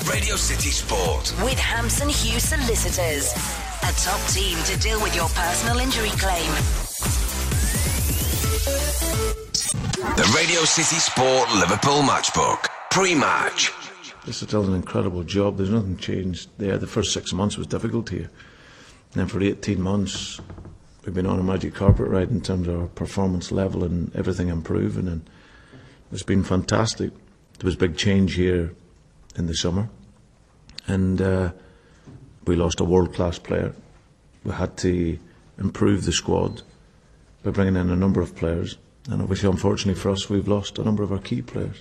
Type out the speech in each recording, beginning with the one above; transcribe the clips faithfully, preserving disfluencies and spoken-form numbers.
Radio City Sport. With Hampson Hughes Solicitors. A top team to deal with your personal injury claim. The Radio City Sport Liverpool Matchbook. Pre-match. This is still an incredible job. There's nothing changed there. The first six months was difficult here. And then for eighteen months, we've been on a magic carpet ride in terms of our performance level and everything improving. And it's been fantastic. There was a big change here in the summer. And uh, we lost a world-class player. We had to improve the squad by bringing in a number of players. And obviously, unfortunately for us, we've lost a number of our key players.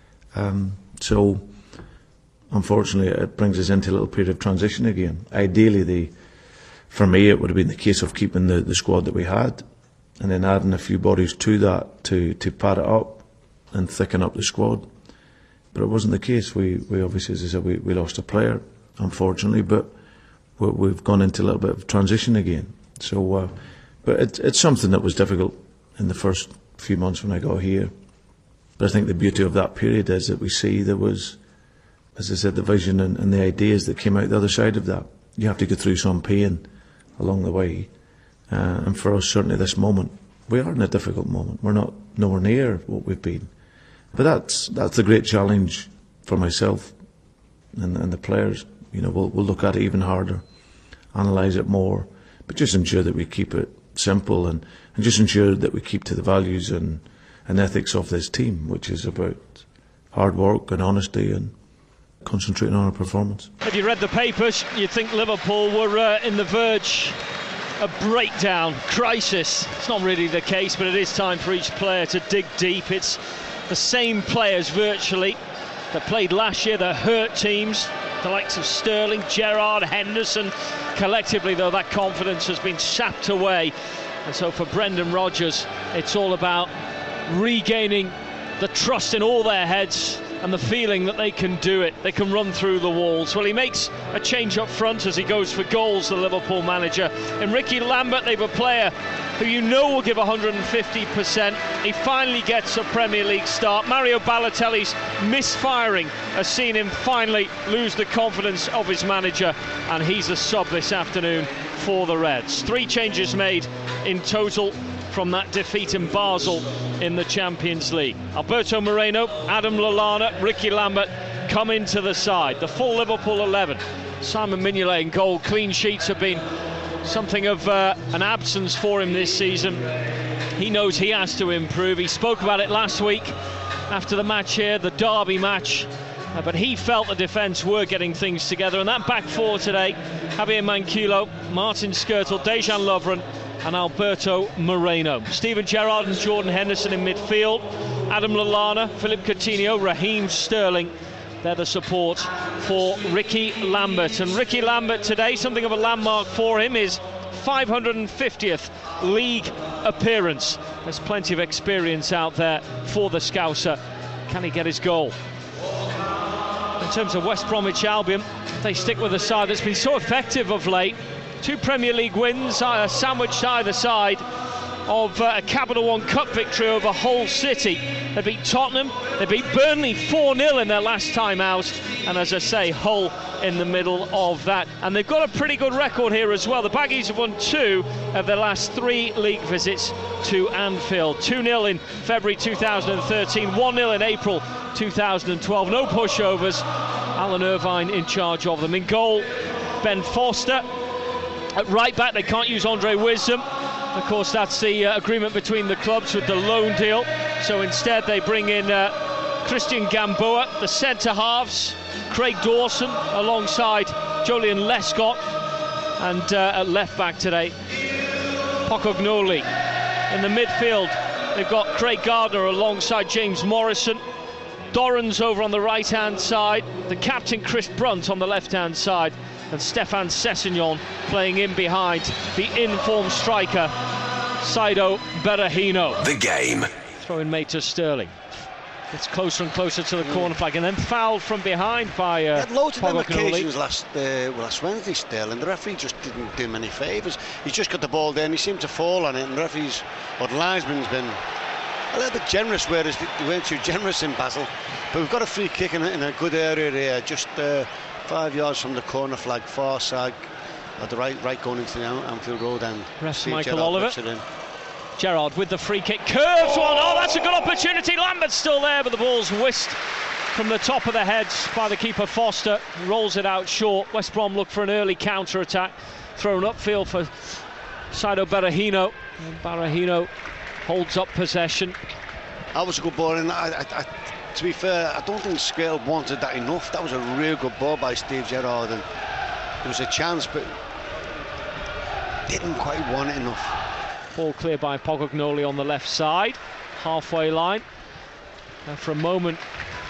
Um, so, unfortunately, it brings us into a little period of transition again. Ideally, the, for me, it would have been the case of keeping the, the squad that we had and then adding a few bodies to that to, to pad it up and thicken up the squad. But it wasn't the case. We, we obviously, as I said, we, we lost a player, unfortunately, but we, we've gone into a little bit of transition again. So, uh, but it, it's something that was difficult in the first few months when I got here. But I think the beauty of that period is that we see there was, as I said, the vision and, and the ideas that came out the other side of that. You have to go through some pain along the way. Uh, and for us, certainly this moment, we are in a difficult moment. We're not nowhere near what we've been. But that's that's the great challenge for myself and, and the players. You know, we'll, we'll look at it even harder, analyse it more, but just ensure that we keep it simple and, and just ensure that we keep to the values and, and ethics of this team, which is about hard work and honesty and concentrating on our performance. If you read the papers, you'd think Liverpool were uh, in the verge of breakdown, crisis. It's not really the case, but it is time for each player to dig deep. It's the same players virtually that played last year that hurt teams, the likes of Sterling, Gerrard, Henderson. Collectively, though, that confidence has been sapped away. And so for Brendan Rodgers, it's all about regaining the trust in all their heads and the feeling that they can do it, they can run through the walls. Well, he makes a change up front as he goes for goals, the Liverpool manager. In Ricky Lambert, they've a player who you know will give one hundred fifty percent. He finally gets a Premier League start. Mario Balotelli's misfiring has seen him finally lose the confidence of his manager, and he's a sub this afternoon for the Reds. Three changes made in total from that defeat in Basel in the Champions League. Alberto Moreno, Adam Lallana, Ricky Lambert come into the side. The full Liverpool eleven. Simon Mignolet in goal. Clean sheets have been something of uh, an absence for him this season. He knows he has to improve. He spoke about it last week after the match here, the Derby match. Uh, but he felt the defence were getting things together. And that back four today, Javier Manquillo, Martin Skrtel, Dejan Lovren and Alberto Moreno. Steven Gerrard and Jordan Henderson in midfield. Adam Lallana, Philippe Coutinho, Raheem Sterling. They're the support for Ricky Lambert. And Ricky Lambert today, something of a landmark for him, is five hundred fiftieth league appearance. There's plenty of experience out there for the Scouser. Can he get his goal? In terms of West Bromwich Albion, they stick with a side that's been so effective of late. Two Premier League wins, uh, sandwiched either side of uh, a Capital One Cup victory over Hull City. They beat Tottenham, they beat Burnley four nil in their last time out, and as I say, Hull in the middle of that. And they've got a pretty good record here as well. The Baggies have won two of their last three league visits to Anfield. two nil in February two thousand thirteen, one nil in April two thousand twelve. No pushovers. Alan Irvine in charge of them. In goal, Ben Foster. At right back, they can't use Andre Wisdom. Of course, that's the uh, agreement between the clubs with the loan deal. So instead, they bring in uh, Christian Gamboa. The centre halves, Craig Dawson alongside Jolyon Lescott. And uh, at left back today, Pocognoli. In the midfield, they've got Craig Gardner alongside James Morrison. Dorrans over on the right-hand side. The captain, Chris Brunt, on the left-hand side. And Stefan Sessegnon playing in behind the in-form striker, Saido Berahino. The game. Throw-in made to Sterling. Gets closer and closer to the mm. corner flag, and then fouled from behind by uh, He had loads of them Pocognoli. occasions last, uh, well, last Wednesday, Sterling. The referee just didn't do him any favours. He's just got the ball there and he seemed to fall on it, and the referee's, or the linesman's been a little bit generous, whereas they weren't too generous in Basel. But we've got a free kick in a, in a good area here, just uh, five yards from the corner flag, far side, at the right, right going into the Anfield Road end. Ref Steve Michael Gerrard Oliver. Gerrard with the free kick, curves oh! one. Oh, that's a good opportunity. Lambert's still there, but the ball's whisked from the top of the heads by the keeper Foster. Rolls it out short. West Brom look for an early counter attack, thrown upfield for Saido Berahino. And Berahino holds up possession. That was a good ball, and I, I, I, to be fair, I don't think Scale wanted that enough. That was a real good ball by Steve Gerrard, and there was a chance, but didn't quite want it enough. Ball clear by Pocognoli on the left side, halfway line. And for a moment,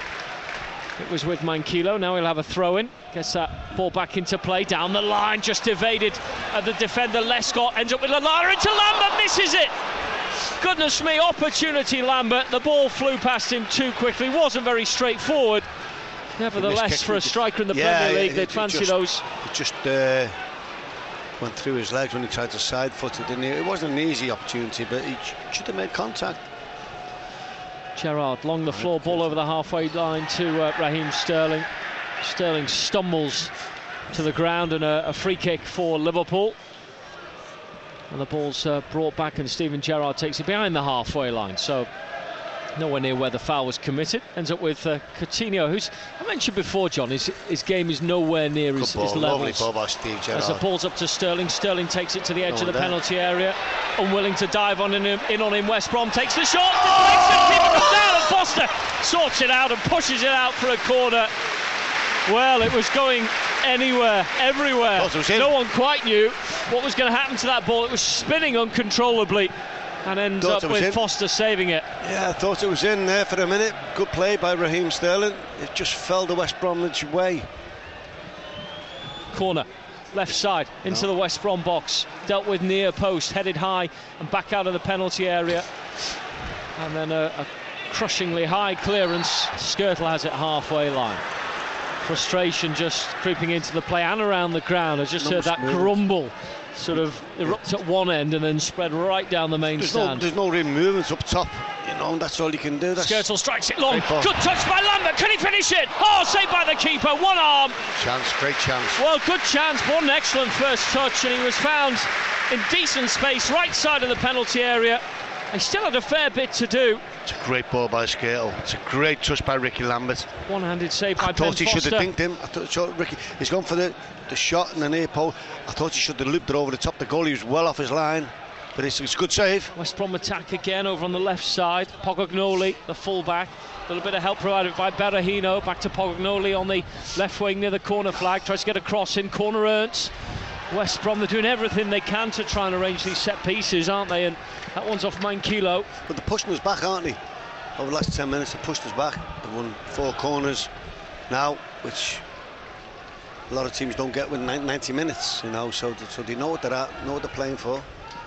it was with Manquillo. Now he'll have a throw-in. Gets that ball back into play, down the line, just evaded uh, the defender Lescott, ends up with Lallana into Lambert, misses it! Goodness me, opportunity Lambert. The ball flew past him too quickly, wasn't very straightforward. Nevertheless, for a striker in the yeah, Premier League, it, they'd fancy just, those. It just uh, went through his legs when he tried to side foot it, didn't he? It wasn't an easy opportunity, but he should have made contact. Gerrard along the floor, ball over the halfway line to uh, Raheem Sterling. Sterling stumbles to the ground, and a, a free kick for Liverpool. And the ball's uh, brought back, and Steven Gerrard takes it behind the halfway line. So nowhere near where the foul was committed. Ends up with uh, Coutinho, who's, I mentioned before, John, his, his game is nowhere near his, ball, his levels. Lovely ball by Steve Gerrard. As the ball's up to Sterling, Sterling takes it to the edge no of the there. penalty area. Unwilling to dive on in, in on him, West Brom takes the shot, deflects it, keeper comes down, and Foster sorts it out and pushes it out for a corner. Well, it was going anywhere, everywhere. No one quite knew what was going to happen to that ball. It was spinning uncontrollably, and ends Thought up with in. Foster saving it. Yeah, I thought it was in there for a minute. Good play by Raheem Sterling. It just fell the West Bromwich way. Corner, left side, into no. the West Brom box. Dealt with near post, headed high and back out of the penalty area. And then a, a crushingly high clearance. Skirtle has it halfway line. Frustration just creeping into the play and around the ground. I just no heard that movement. grumble sort of erupt at one end and then spread right down the main there's stand. No, there's no real movements up top, you know, and that's all you can do. That's Skirtle strikes it long. Good touch by Lambert. Can he finish it? Oh, saved by the keeper. One arm. Chance, great chance. Well, good chance. What an excellent first touch, and he was found in decent space, right side of the penalty area. He still had a fair bit to do. It's a great ball by Skirtle. It's a great touch by Ricky Lambert. One-handed save by I Ben thought he Foster. should have dinked him. I thought so, Ricky. He's gone for the, the shot in the near post. I thought he should have looped it over the top of the goal. He was well off his line, but it's, it's a good save. West Brom attack again over on the left side. Pocognoli, the full-back. A little bit of help provided by Berahino. Back to Pocognoli on the left wing near the corner flag. Tries to get a cross in. Corner Ernst. West Brom, they're doing everything they can to try and arrange these set pieces, aren't they? And that one's off Manquillo. But they're pushing us back, aren't they? Over the last ten minutes, they pushed us back. They've won four corners now, which a lot of teams don't get with ninety minutes, you know. So, so they know what they're at, know what they're playing for.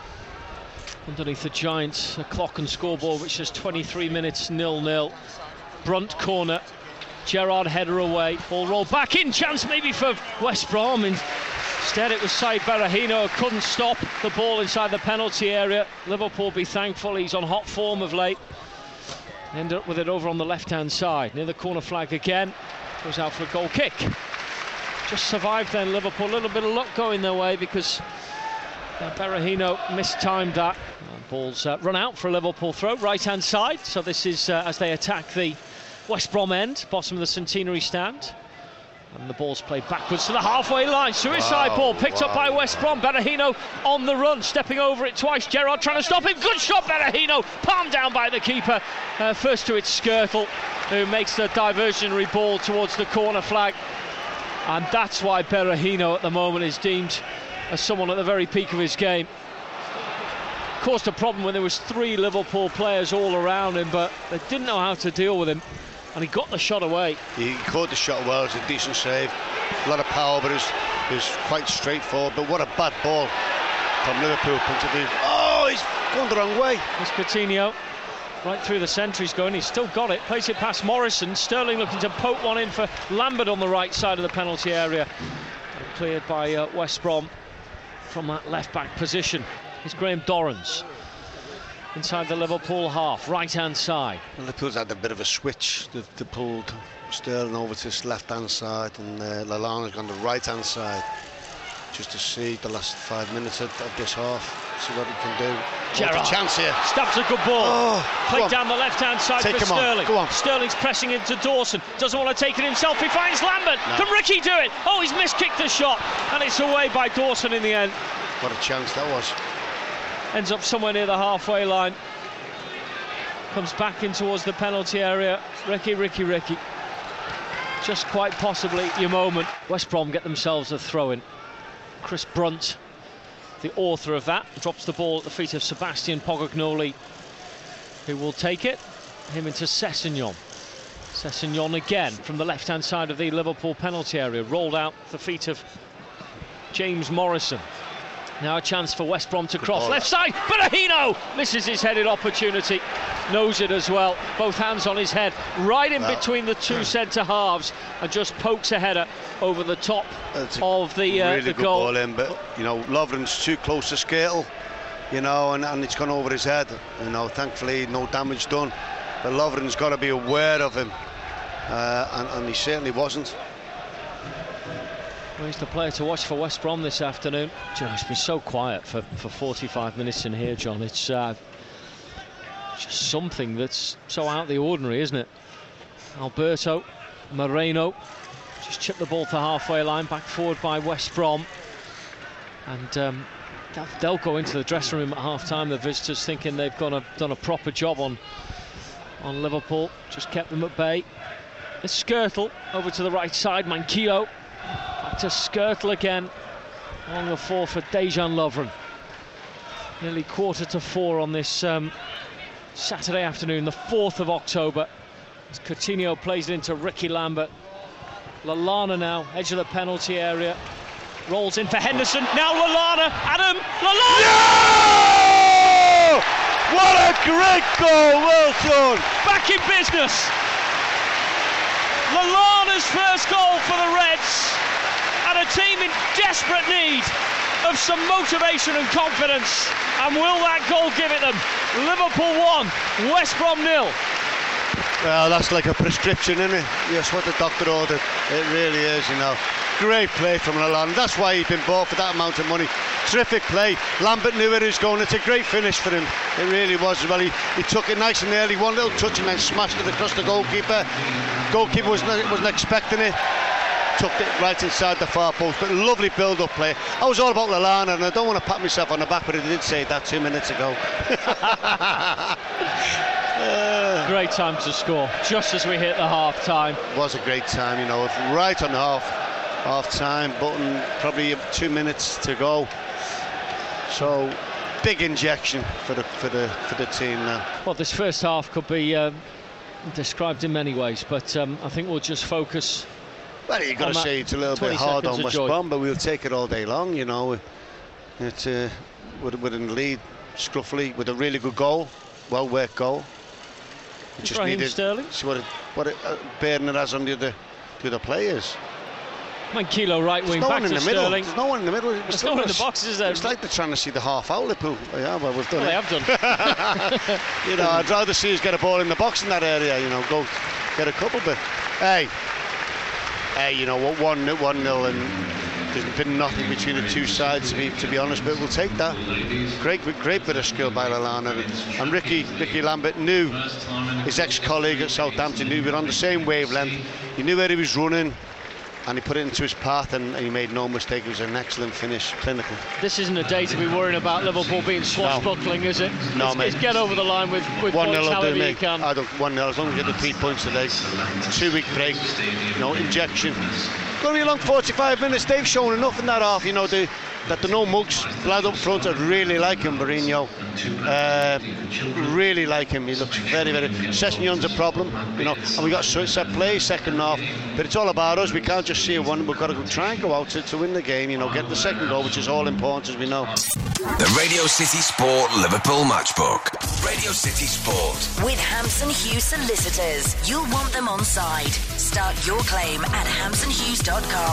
Underneath the Giants, a clock and scoreboard which says twenty-three minutes nil nil. Brunt corner. Gerrard header away. Ball rolled back in. Chance maybe for West Brom. Instead, it was Said Berahino who couldn't stop the ball inside the penalty area. Liverpool be thankful he's on hot form of late. Ended up with it over on the left-hand side, near the corner flag again. Goes out for a goal kick. Just survived then, Liverpool. A little bit of luck going their way because uh, Berahino mistimed that. And ball's uh, run out for a Liverpool throw, right-hand side. So this is uh, as they attack the West Brom end, bottom of the Centenary stand. And the ball's played backwards to the halfway line. Suicide wow, ball picked wow. up by West Brom. Berahino on the run, stepping over it twice. Gerrard trying to stop him. Good shot, Berahino. Palmed down by the keeper. Uh, first to it's Skirtle, who makes the diversionary ball towards the corner flag. And that's why Berahino at the moment is deemed as someone at the very peak of his game. Caused a problem when there was three Liverpool players all around him, but they didn't know how to deal with him. And he got the shot away. He caught the shot well. It was a decent save. A lot of power, but it was, it was quite straightforward. But what a bad ball from Liverpool point of view. Oh, he's gone the wrong way. It's Coutinho. Right through the centre he's going. He's still got it. Plays it past Morrison. Sterling looking to poke one in for Lambert on the right side of the penalty area. And cleared by uh, West Brom from that left-back position. It's Graham Dorrans. inside the Liverpool half, right-hand side. Well, Liverpool's had a bit of a switch. They've, they pulled Sterling over to his left-hand side, and uh, Lallana's gone to the right-hand side. Just to see the last five minutes of, of this half, see what he can do. Gerrard, a chance here. Stabs a good ball. Oh, Played down the left-hand side take for Sterling. On. Go on. Sterling's pressing into Dawson. Doesn't want to take it himself. He finds Lambert. No. Can Ricky do it? Oh, he's miskicked the shot, and it's away by Dawson in the end. What a chance that was. Ends up somewhere near the halfway line. Comes back in towards the penalty area. Ricky, Ricky, Ricky. Just quite possibly your moment. West Brom get themselves a throw-in. Chris Brunt, the author of that, drops the ball at the feet of Sebastian Pogognoli, who will take it. Him into Sessegnon. Sessegnon again from the left-hand side of the Liverpool penalty area, rolled out the feet of James Morrison. Now a chance for West Brom to cross. Left side, Berahino misses his headed opportunity. Knows it as well. Both hands on his head, right in well, between the two centre halves, and just pokes a header over the top of the, uh, really the good goal. Ball in, but you know, Lovren's too close to Skrtel, you know, and, and it's gone over his head. You know, thankfully no damage done, but Lovren's got to be aware of him, uh, and, and he certainly wasn't. Well, he's the player to watch for West Brom this afternoon. You know, it's been so quiet for, for forty-five minutes in here, John. It's uh, just something that's so out of the ordinary, isn't it? Alberto Moreno just chipped the ball to halfway line, back forward by West Brom. And um, they'll go into the dressing room at half-time, the visitors, thinking they've done a, done a proper job on, on Liverpool. Just kept them at bay. It's Skrtel over to the right side, Manquillo. Back to Skrtel again, along the four for Dejan Lovren. Nearly quarter to four on this um, Saturday afternoon, the fourth of October. As Coutinho plays it into Ricky Lambert. Lallana now, edge of the penalty area. Rolls in for Henderson. Now Lallana, Adam, Lallana! No! What a great goal, well done! Back in business. Lallana's first goal for the Reds, and a team in desperate need of some motivation and confidence. And will that goal give it them? Liverpool one, West Brom nil. Well, that's like a prescription, isn't it? Yes, what the doctor ordered. It really is, you know. Great play from Lallana. That's why he's been bought for that amount of money. Terrific play. Lambert knew where he was going. It's a great finish for him. It really was as well. He, he took it nice and early, one little touch, and then smashed it across the goalkeeper. Goalkeeper wasn't, wasn't expecting it. Took it right inside the far post, but lovely build-up play. I was all about Lallana, and I don't want to pat myself on the back, but I did say that two minutes ago. uh, great time to score, just as we hit the half-time. Was a great time, you know, right on the half, half-time button, probably two minutes to go. So, big injection for the for the for the team now. Well, this first half could be um, described in many ways, but um, I think we'll just focus. Well, you've got to say it's a little bit hard on West Brom, but we'll take it all day long, you know. It's uh, with, with a lead, scruffily, with a really good goal, well-worked goal. It just needed Sterling. See what it, what it, uh, burden it has on the other, the other players. Manquillo right wing, no back to the Sterling. There's no one in the middle. There's no one in the boxes, is there? It's like they're trying to see the half out Liverpool. Yeah, well, we've done well, it. they have done. You know, I'd rather see us get a ball in the box in that area, you know, go get a couple, but hey, hey, you know what, one, one nil, and there's been nothing between the two sides, to be, to be honest, but we'll take that. Great, great bit of skill by Lallana, and, and Ricky, Ricky Lambert knew his ex-colleague at Southampton, knew we were on the same wavelength. He knew where he was running, and he put it into his path, and he made no mistake. It was an excellent finish, clinical. This isn't a day to be worrying about Liverpool being swashbuckling, no. is it? No, it's, mate. It's get over the line with, with one points nil however do, you can. I don't, one nil, as long as you get the three points today. Two-week break, no injection. Going to be a long forty-five minutes. They've shown enough in that half, you know, the, that the no mugs lad up front. I really like him, Mourinho. Uh, really like him. He looks very, very. Sessegnon's a problem, you know, and we got set play second half, but it's all about us. We can't just see one. We've got to go, try and go out to, to win the game, you know, get the second goal, which is all important, as we know. The Radio City Sport Liverpool Matchbook. Radio City Sport. With Hampson Hughes Solicitors, you'll want them on side. Start your claim at hampson hughes dot com.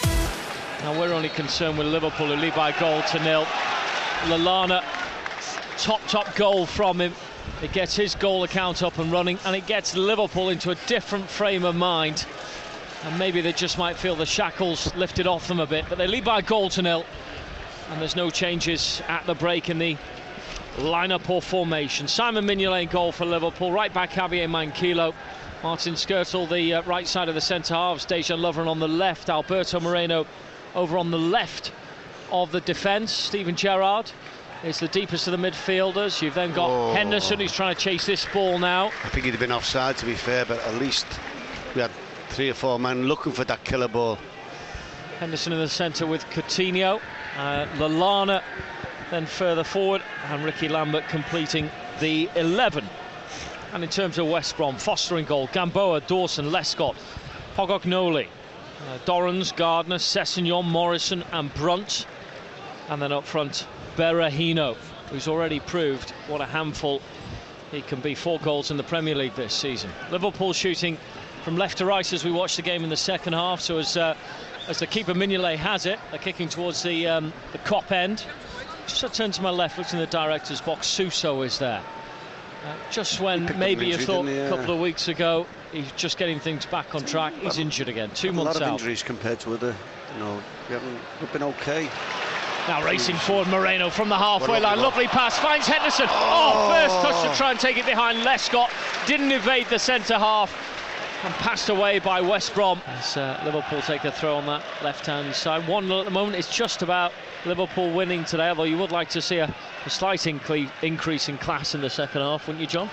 Now we're only concerned with Liverpool, who lead by a goal to nil. Lallana top, top goal from him. It gets his goal account up and running, and it gets Liverpool into a different frame of mind. And maybe they just might feel the shackles lifted off them a bit, but they lead by a goal to nil. And there's no changes at the break in the lineup or formation. Simon Mignolet goal for Liverpool. Right back Javier Manquillo. Martin Skrtel the uh, right side of the centre halves. Dejan Lovren on the left. Alberto Moreno over on the left of the defence. Steven Gerrard is the deepest of the midfielders. You've then got oh. Henderson, who's trying to chase this ball now. I think he'd have been offside, to be fair, but at least we had three or four men looking for that killer ball. Henderson in the centre with Coutinho. Uh, Lallana then further forward, and Ricky Lambert completing the eleven. And in terms of West Brom, Foster in goal, Gamboa, Dawson, Lescott, Pogognoli, uh, Dorrans, Gardner, Sessegnon, Morrison and Brunt. And then up front, Berahino, who's already proved what a handful he can be. Four goals in the Premier League this season. Liverpool shooting from left to right as we watch the game in the second half. So as uh, as the keeper Mignolet has it, they're kicking towards the um, the Kop end. Just a turn to my left, looks in the director's box. Suso is there. Uh, just when maybe you thought a yeah. couple of weeks ago he's just getting things back on track, he's well, injured again. Two months out. A lot of out. injuries compared to other, you know, we haven't we've been okay. Now racing forward Moreno from the halfway line. Lovely pass, finds Henderson. Oh, oh, first touch to try and take it behind Lescott. Didn't evade the centre half and passed away by West Brom. As uh, Liverpool take a throw on that left-hand side. one nil at the moment. It's just about Liverpool winning today, although you would like to see a, a slight incle- increase in class in the second half, wouldn't you, John?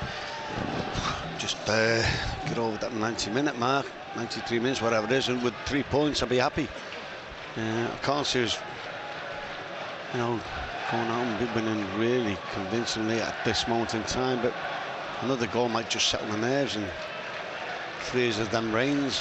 Just uh, get over that ninety minute mark, ninety-three minutes, whatever it is, and with three points I'll be happy. Uh, I can't see us, you know, going out and winning really convincingly at this moment in time, but another goal might just settle the nerves and freeze of them rains.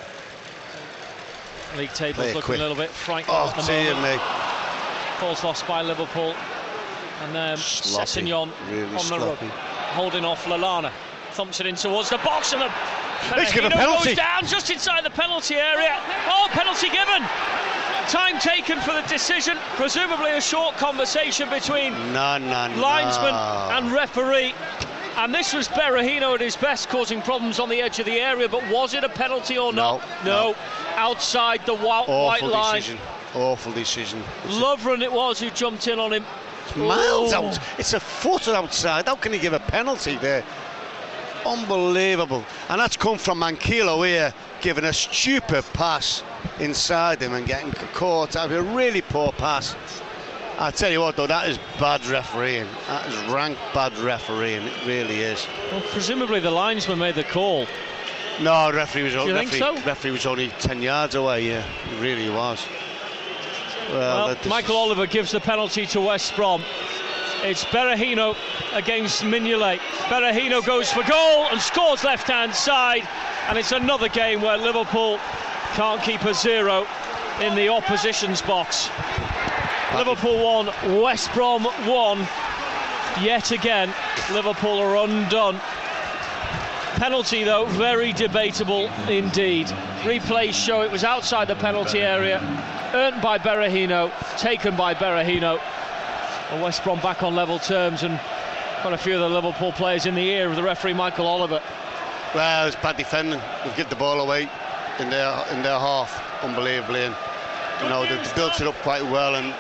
League table's looking quick. a little bit frightening oh, at the dear moment. Me. Ball's lost by Liverpool, and um, Sessegnon really on sloppy. the run, holding off Lallana. Thumps it in towards the box, and Let's give a penalty. Goes down just inside the penalty area. Oh, penalty given. Time taken for the decision. Presumably a short conversation between no, no, linesman no. and referee. And this was Berahino at his best, causing problems on the edge of the area. But was it a penalty or no, not? No. no. Outside the white, white line. Decision. Awful decision. It's Lovren it was who jumped in on him. It's miles oh. out. It's a foot outside. How can he give a penalty there? Unbelievable. And that's come from Manquillo here, giving a stupid pass inside him and getting caught out. A really poor pass. I tell you what though, that is bad refereeing. That is rank bad refereeing. It really is. Well, presumably the linesman made the call. No, the referee was, Do you referee, think so? referee was only ten yards away. Yeah, he really was. Well, well Michael is... Oliver gives the penalty to West Brom. It's Berahino against Mignolet. Berahino goes for goal and scores left-hand side, and it's another game where Liverpool can't keep a zero in the opposition's box. Liverpool one, West Brom one. Yet again, Liverpool are undone. Penalty though, very debatable indeed. Replays show it was outside the penalty area, earned by Berahino, taken by Berahino. And West Brom back on level terms, and quite a few of the Liverpool players in the ear of the referee Michael Oliver. Well, it's bad defending. They've given the ball away in their in their half, unbelievably, and you know they've built it up quite well. And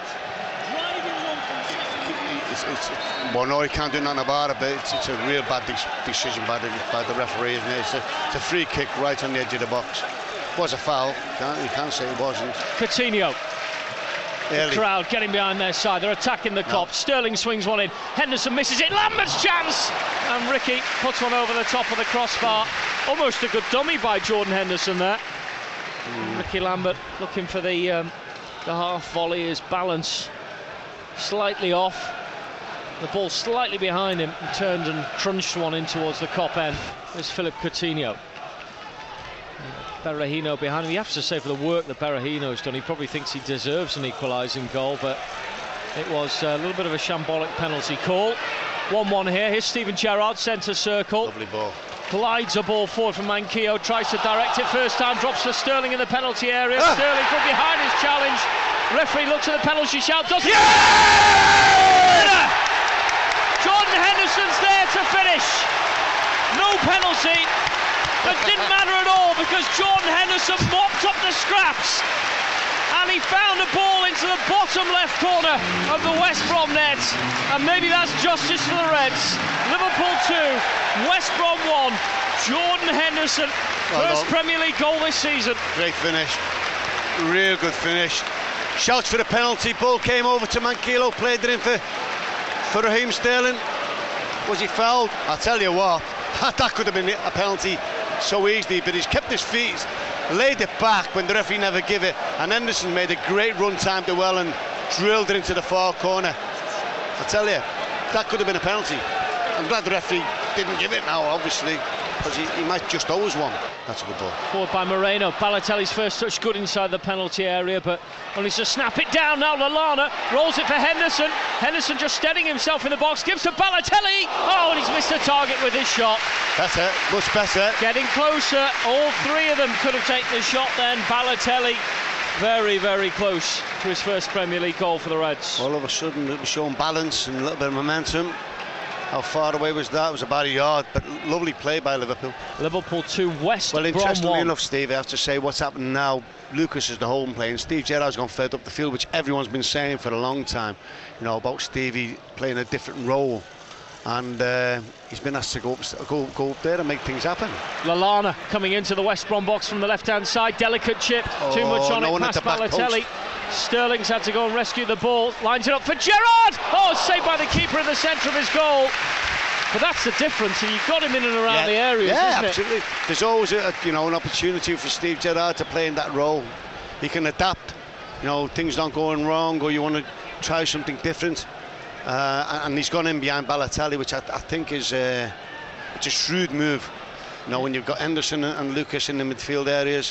it's, it's, well, no, he can't do nothing about it, but it's, it's a real bad de- decision by the by the referee, isn't it? It's a, it's a free kick right on the edge of the box. It was a foul. Can't, you can't say it wasn't. Coutinho. The crowd getting behind their side, they're attacking the Kop. No. Sterling swings one in, Henderson misses it, Lambert's chance, and Ricky puts one over the top of the crossbar. Almost a good dummy by Jordan Henderson there. Mm. Ricky Lambert looking for the um, the half volley. His balance slightly off, the ball slightly behind him, and turned and crunched one in towards the Kop end. There's Philip Coutinho. Berahino behind him. You have to say, for the work that Berahino's done, he probably thinks he deserves an equalising goal, but it was a little bit of a shambolic penalty call. one one here. Here's Steven Gerrard, centre circle. Lovely ball. Glides a ball forward from Manquillo, tries to direct it first time, drops for Sterling in the penalty area. Ah. Sterling from behind his challenge. Referee looks at the penalty shout, doesn't yeah! Henderson's there to finish. No penalty. It didn't matter at all because Jordan Henderson mopped up the scraps. And he found a ball into the bottom left corner of the West Brom net. And maybe that's justice for the Reds. Liverpool two, West Brom one. Jordan Henderson, well first done. Premier League goal this season. Great finish. Real good finish. Shouts for the penalty. Ball came over to Manquillo, played it in for, for Raheem Sterling. Was he fouled? I'll tell you what, that could have been a penalty so easily, but he's kept his feet, laid it back when the referee never give it, and Henderson made a great run, timed it well and drilled it into the far corner. I tell you, that could have been a penalty. I'm glad the referee didn't give it now, obviously, because he, he might just owe us one. That's a good ball. Forward by Moreno. Balotelli's first touch good inside the penalty area, but only to snap it down now. Lallana rolls it for Henderson. Henderson just steadying himself in the box, gives to Balotelli. Oh, and he's missed the target with his shot. Better, much better. Getting closer. All three of them could have taken the shot then. Balotelli very, very close to his first Premier League goal for the Reds. All of a sudden it was showing balance and a little bit of momentum. How far away was that? It was about a yard, but lovely play by Liverpool. Liverpool two, West Well, Brom interestingly one. enough, Steve, I have to say what's happening now. Lucas is the home player, and Steve Gerrard's gone further up the field, which everyone's been saying for a long time, you know, about Stevie playing a different role. And uh, he's been asked to go up, go, go up there and make things happen. Lallana coming into the West Brom box from the left-hand side. Delicate chip, Oh, too much on no it, one at past the back Balotelli. post. Sterling's had to go and rescue the ball. Lines it up for Gerrard! Oh, saved by the keeper in the centre of his goal. But that's the difference, and you've got him in and around yeah. the areas, yeah, isn't absolutely. it? There's always a, you know, an opportunity for Steve Gerrard to play in that role. He can adapt. You know, things not going wrong, or you want to try something different. Uh, and he's gone in behind Balotelli, which I, I think is uh, it's a shrewd move. You know, when you've got Henderson and Lucas in the midfield areas.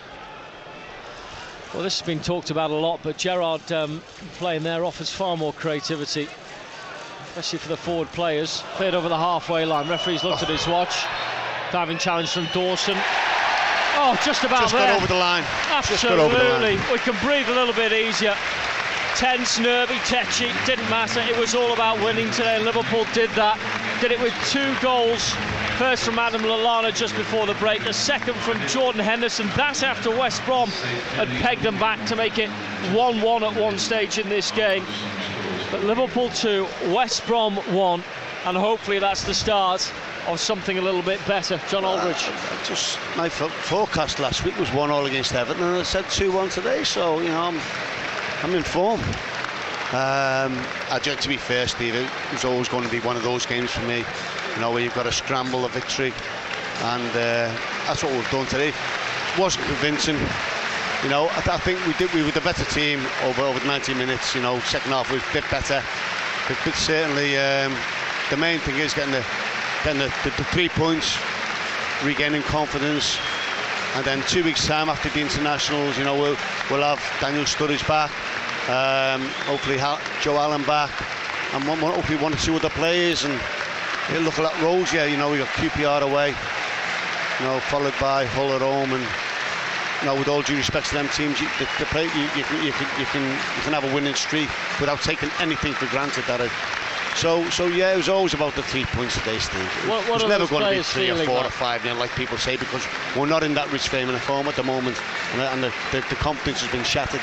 Well, this has been talked about a lot, but Gerrard um, playing there offers far more creativity, especially for the forward players. Cleared over the halfway line. Referee's looked oh. at his watch. Diving challenge from Dawson. Oh, just about just there. Got over the line. Absolutely. Just got over the line. We can breathe a little bit easier. Tense, nervy, tetchy, didn't matter. It was all about winning today. Liverpool did that. Did it with two goals. First from Adam Lallana just before the break. The second from Jordan Henderson. That's after West Brom had pegged them back to make it one one at one stage in this game. But Liverpool two, West Brom one, and hopefully that's the start of something a little bit better. John Aldridge. Uh, just my forecast last week was one all against Everton, and I said two one today. So you know, I'm, I'm in form. Um, I just, to be fair, Steve, it was always going to be one of those games for me. You know, where you've got to scramble a victory, and uh, that's what we've done today. Wasn't convincing. You know, I, th I think we did. We were the better team over over ninety minutes. You know, second half was a bit better, but, but certainly um, the main thing is getting the getting the, the, the three points, regaining confidence, and then two weeks' time after the internationals, you know, we'll we'll have Daniel Sturridge back, um, hopefully ha Joe Allen back, and one, one, hopefully one or two other players, and we'll look at Rose. Yeah, you know, we got Q P R away, you know, followed by Hull at home, and. You know, with all due respect to them teams, you, the, the play, you, you, can, you, can, you can you can have a winning streak without taking anything for granted. That it, so so yeah, it was always about the three points today, Steve. It what, what was never going to be three or four like? or five, you know, like people say, because we're not in that rich frame of form at the moment, and, and the, the, the confidence has been shattered.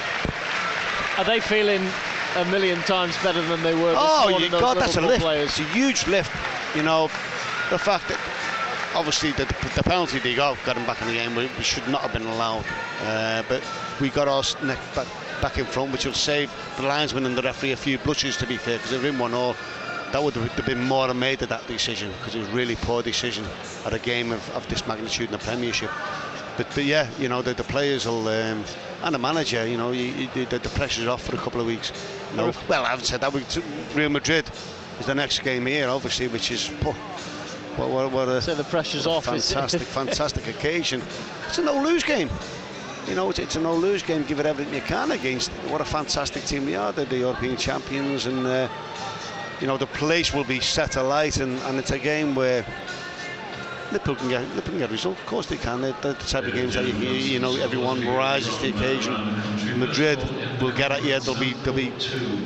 Are they feeling a million times better than they were oh, before? Oh, God, that's a lift. Players? It's a huge lift. You know, the fact that. Obviously, the, the penalty they got got him back in the game. We, we should not have been allowed, uh, but we got our neck back, back in front, which will save the linesman and the referee a few blushes. To be fair, because they're in one all, that would have been more than made of that decision, because it was a really poor decision at a game of, of this magnitude in the Premiership. But, but yeah, you know, the, the players will um, and the manager, you know, you, you, the, the pressure's off for a couple of weeks. You know, well, I haven't said that. We, Real Madrid is the next game here, obviously, which is. Oh, What, what, what a, so the pressure's off. Fantastic, fantastic occasion. It's a no-lose game. You know, it's, it's a no-lose game. Give it everything you can against. What a fantastic team we are. They're the European champions, and uh, you know, the place will be set alight. And, and it's a game where Liverpool can get Liverpool can get a result. Of course they can. They're, they're the type of games that you, you know, everyone rises to the occasion. Madrid will get at you. They'll be they'll be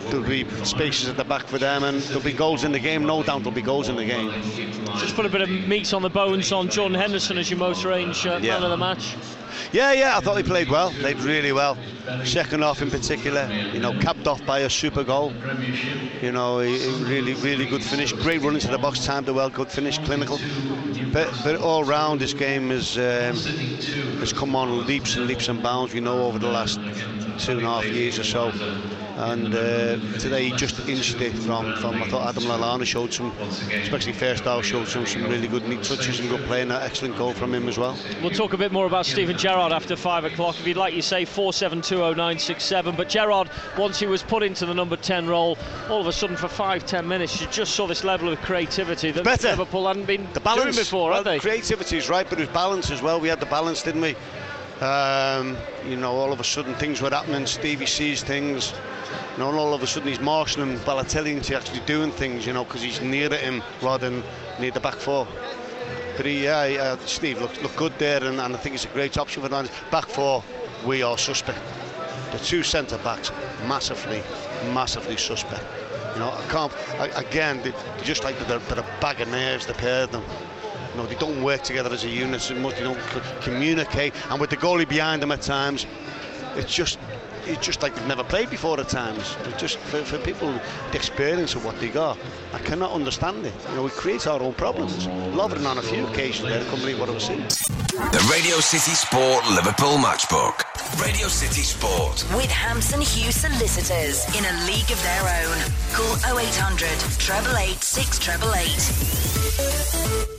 there'll be spaces at the back for them, and there'll be goals in the game. No doubt there'll be goals in the game. Just put a bit of meat on the bones on Jordan Henderson as your most range uh, yeah. man of the match. Yeah, yeah, I thought he played well. Played really well. Second half in particular, you know, capped off by a super goal. You know, he, he really, really good finish. Great run into the box, timed it well, good finish, clinical. But, but all round, this game has um, has come on leaps and leaps and bounds. We know over the last two and a half years or so. And uh, today he just inched it from, from I thought Adam Lallana showed some, especially first half, showed some, some really good neat touches and good play, and an excellent goal from him as well. We'll talk a bit more about Steven Gerrard after five o'clock. If you'd like, you say four seven two oh nine six seven. But Gerrard, once he was put into the number ten role, all of a sudden for five, ten minutes, you just saw this level of creativity that Better. Liverpool hadn't been the balance, doing before, well, had they? Creativity is right, but it was balance as well. We had the balance, didn't we? Um, you know, all of a sudden things were happening. Stevie sees things. You know, and all of a sudden he's marshalling Balotelli into actually doing things, you know, because he's near at him rather than near the back four. But he, yeah, yeah Steve looked, looked good there, and, and I think it's a great option for the back four. We are suspect. The two centre backs, massively, massively suspect. You know, I can't. I, again, they, they're just like they're, they're a bag of nerves. The pair of them. You know, they don't work together as a unit so much. They don't c- communicate, and with the goalie behind them at times, it's just. It's just like they've never played before at times. It's just for, for people, the experience of what they got, I cannot understand it. You know, we create our own problems. Lovren on a few occasions there, I couldn't believe what I was seeing. The Radio City Sport Liverpool Matchbook. Radio City Sport. With Hampson Hughes Solicitors in a league of their own. Call oh eight hundred, eight eight eight, six eight eight eight.